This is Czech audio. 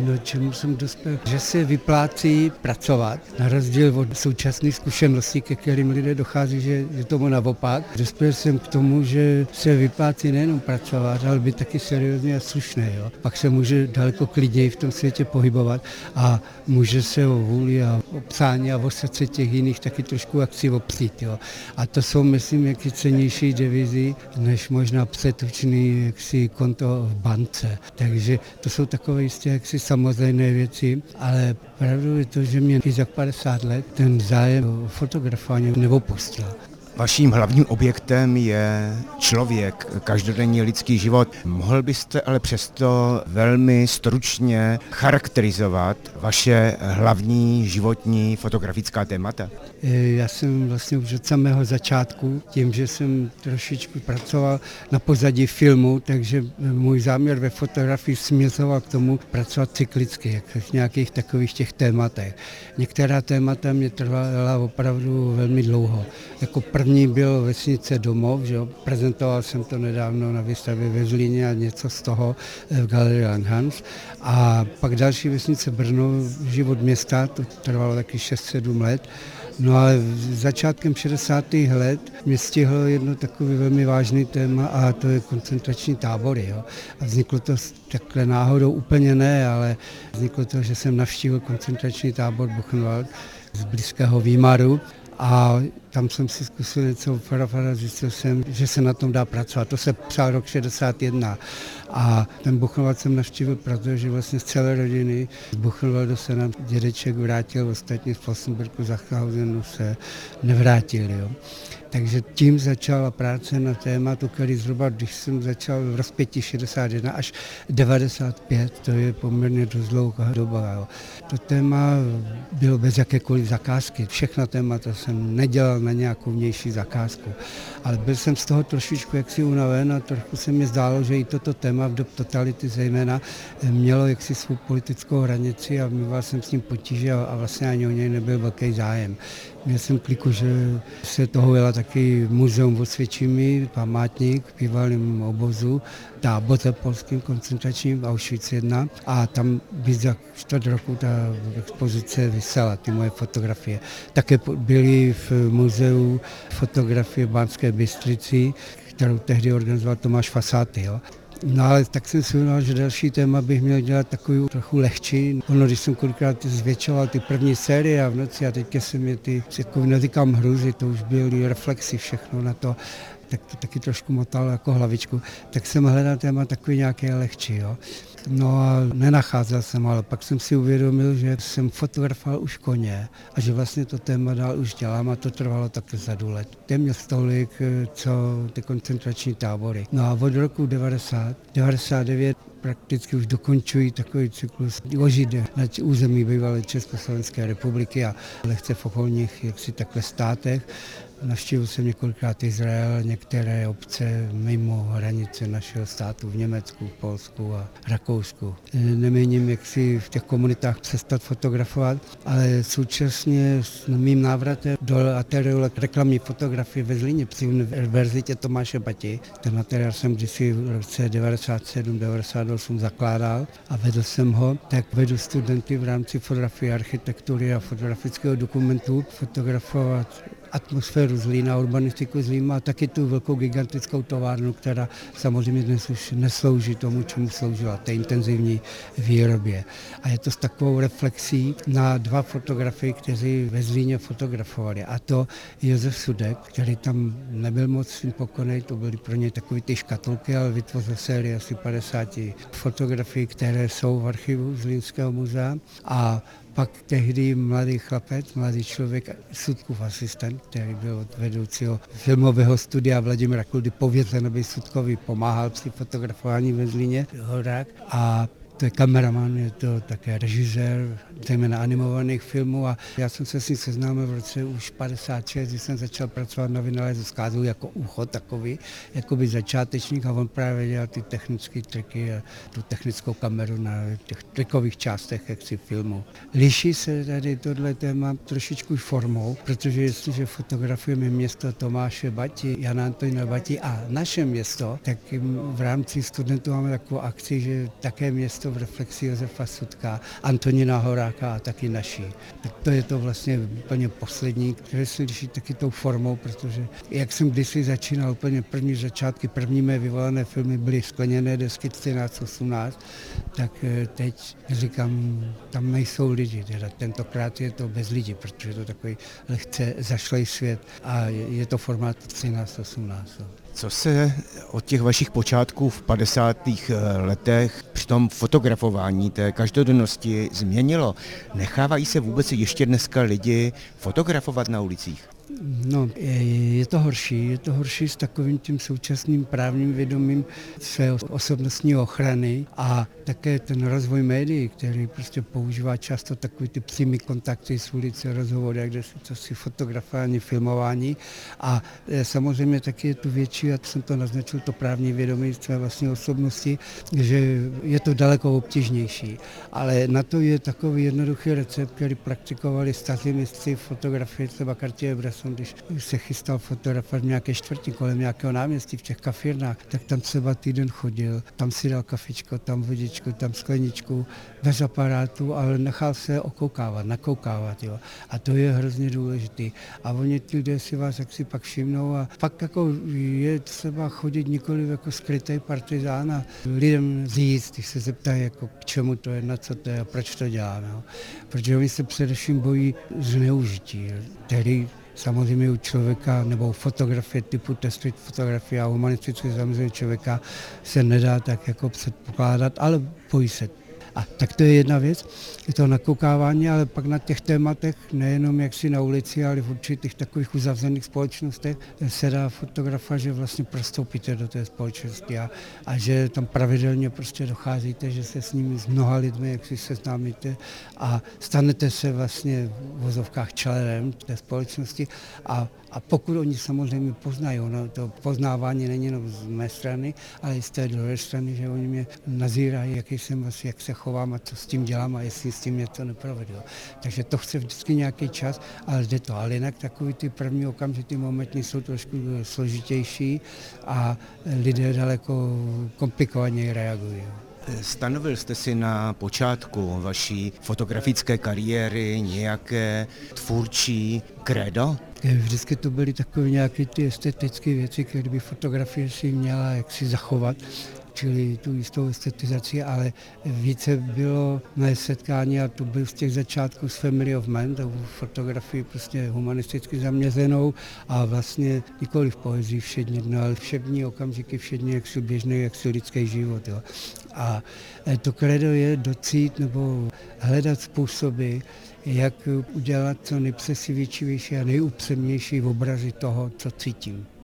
no, čemu jsem dospěl, že se vyplácí pracovat, na rozdíl od současných zkušeností, ke kterým lidé dochází, že je tomu naopak. Dospěl jsem k tomu, že se vyplácí nejenom pracovat, ale být taky seriózní a slušný. Jo. Pak se může daleko klidněji v tom světě pohybovat a může se o vůli a o psání a o srdce těch jiných taky trošku akci opřít. Jo. A to jsou, myslím, jaký cennější devizy, než možná přetučný jaksi konto v bance. Takže to jsou takové jistě jaksi samozřejmé věci, ale pravdou je to, že mě i za 50 let ten zájem o fotografování neopustil. Vaším hlavním objektem je člověk, každodenní lidský život. Mohl byste ale přesto velmi stručně charakterizovat vaše hlavní životní fotografická témata? Já jsem vlastně už od samého začátku, tím, že jsem trošičku pracoval na pozadí filmu, takže můj záměr ve fotografii směřoval k tomu pracovat cyklicky, jak v nějakých takových těch tématech. Některá témata mě trvala opravdu velmi dlouho. Jako první byl Vesnice domov, že jo? Prezentoval jsem to nedávno na výstavě ve Zlíně a něco z toho v galerii Langhans. A pak další Vesnice Brno, Život města, to trvalo taky 6-7 let. No ale začátkem 60. let mě stihlo jedno takové velmi vážné téma a to je koncentrační tábory. Jo. A vzniklo to takhle náhodou, úplně ne, ale vzniklo to, že jsem navštívil koncentrační tábor Buchenwald z blízkého Výmaru a tam jsem si zkusil něco fotografovat a zjistil jsem, že se na tom dá pracovat. To se psal rok 61 a ten Buchenwald jsem navštívil, protože vlastně z celé rodiny z Buchenwaldu se nám dědeček vrátil, ostatně z Flossenbürgu, Sachsenhausenu se nevrátili. Jo. Takže tím začala práce na tématu, který zhruba, když jsem začal v rozpětí 61 až 95, to je poměrně dost dlouhá doba. Jo. To téma bylo bez jakékoliv zakázky. Všechna témata jsem nedělal na nějakou vnější zakázku. Ale byl jsem z toho trošičku jaksi unaven a trochu se mi zdálo, že i toto téma v dob totality zejména mělo jaksi svou politickou hranici a měl jsem s tím potíže a vlastně ani o něj nebyl velký zájem. Měl jsem kliku, že se toho jela taky muzeum v Osvětimi, památník v bývalém obozu, táboře polským koncentračním Auschwitz 1 a tam by za 4 roku ta expozice vysela, ty moje fotografie. Také byly v muzeu fotografie v Banské Bystrici, kterou tehdy organizoval Tomáš Fasáty. Jo. No ale tak jsem si uvědomil, že další téma bych měl dělat takový trochu lehčí. Ono, když jsem kolikrát zvětšoval ty první série a v noci a teďka se mi ty, jako neříkám hruzy, to už byly reflexy všechno na to, tak to taky trošku motalo jako hlavičku, tak jsem hledal téma takový nějaké lehčí. Jo. No a nenacházel jsem, ale pak jsem si uvědomil, že jsem fotografoval už koně a že vlastně to téma dál už dělám a to trvalo taky řadu let. Téměř tolik, co ty koncentrační tábory. No a od roku 99 prakticky už dokončují takový cyklus o Židech na území bývalé Československé republiky a lehce v okolních jaksi takhle státech. Navštívil jsem několikrát Izrael, některé obce mimo hranice našeho státu v Německu, v Polsku a Rakousku. Nemíním, jak si v těch komunitách přestat fotografovat, ale současně s mým návratem do ateliéru reklamní fotografie ve Zlíně při univerzitě Tomáše Bati. Ten ateliér jsem kdysi v roce 97-98 zakládal a vedl jsem ho, tak vedu studenty v rámci fotografie, architektury a fotografického dokumentu fotografovat atmosféru Zlína, urbanistiku Zlína a taky tu velkou gigantickou továrnu, která samozřejmě dnes už neslouží tomu, čemu sloužila, té intenzivní výrobě. A je to s takovou reflexí na 2 fotografy, kteří ve Zlíně fotografovali. A to Josef Sudek, který tam nebyl moc s tím pokonej, to byly pro něj takové ty škatulky, ale vytvořil sérii asi 50 fotografií, které jsou v archivu Zlínského muzea. A pak tehdy mladý chlapec, mladý člověk, Sudkův asistent, který byl od vedoucího filmového studia Vladimira Kuldy pověřen, aby Sudkovi pomáhal při fotografování ve Zlíně, Horák. A to je kameraman, je to také režisér, zejména animovaných filmů a já jsem se s ním seznámil v roce už 56, když jsem začal pracovat na vynálezu zkázu jako ucho takový, jakoby začátečník a on právě dělal ty technické triky a tu technickou kameru na těch trikových částech jaksi filmu. Liší se tady tohle téma trošičku formou, protože jestliže fotografujeme město Tomáše Bati, Jana Antonína Bati a naše město, tak v rámci studentů máme takovou akci, že také město to v reflexi Josefa Sudka, Antonína Horáka a taky naší. Tak to je to vlastně úplně poslední, které se liší taky tou formou, protože jak jsem kdysi začínal, úplně první začátky, první mé vyvolané filmy byly skleněné desky 1318, tak teď říkám, tam nejsou lidi, teda tentokrát je to bez lidí, protože je to takový lehce zašlej svět a je to formát 1318. Co se od těch vašich počátků v 50. letech při tom fotografování té každodennosti změnilo? Nechávají se vůbec ještě dneska lidi fotografovat na ulicích? No, je to horší s takovým tím současným právním vědomím své osobnostní ochrany a také ten rozvoj médií, který prostě používá často takový ty přímý kontakty s ulice, rozhovory, kde se to si fotografování, filmování a samozřejmě taky je tu větší, jak jsem to naznačil, to právní vědomí své vlastní osobnosti, že je to daleko obtížnější, ale na to je takový jednoduchý recept, který praktikovali staří mistři fotografie, třeba Cartier-Bresson, když se chystal fotografovat v nějaké čtvrti kolem nějakého náměstí v těch kafírnách, tak tam třeba týden chodil, tam si dal kafičko, tam vodičku, tam skleničku, bez aparátu, ale nechal se okoukávat, nakoukávat. Jo. A to je hrozně důležitý. A oni ti lidé si vás jak si pak všimnou a pak jako je třeba chodit nikoliv jako skrytý partizán a lidem říct, když se zeptají, jako k čemu to je, na co to je a proč to děláme. Jo. Protože oni se především bojí zneužití, který samozřejmě u člověka nebo fotografie typu test fotografie a humanistické zaměření člověka se nedá tak jako předpokládat, ale bojí se. A tak to je jedna věc, je to nakoukávání, ale pak na těch tématech, nejenom jaksi na ulici, ale v určitých takových uzavřených společnostech se dá fotografovat, že vlastně prostoupíte do té společnosti a že tam pravidelně prostě docházíte, že se s nimi, s mnoha lidmi, jak si seznámíte a stanete se vlastně v vozovkách členem té společnosti a pokud oni samozřejmě poznají, ono to poznávání není jenom z mé strany, ale i z té druhé strany, že oni mě nazírají, jaký jsem vlastně, jak se chovám a co s tím dělám a jestli s tím něco neprovedu. Takže to chce vždycky nějaký čas, ale jde to. Ale jinak takový ty první okamžitý momenty jsou trošku složitější a lidé daleko komplikovaněji reagují. Stanovil jste si na počátku vaší fotografické kariéry nějaké tvůrčí krédo? Vždycky to byly takové nějaké ty estetické věci, které by fotografie si měla jaksi zachovat, čili tu jistou estetizaci, ale více bylo mé setkání a to byl z těch začátků s Family of Men, tou fotografii prostě humanisticky zaměřenou a vlastně nikoli v poezii všední dno, ale všední okamžiky, všední jaksi běžný, jaksi lidský život. Jo. A to kredo je docít nebo hledat způsoby, jak udělat co nejpřesvědčivější a nejupřesnější obrazy toho, co cítím.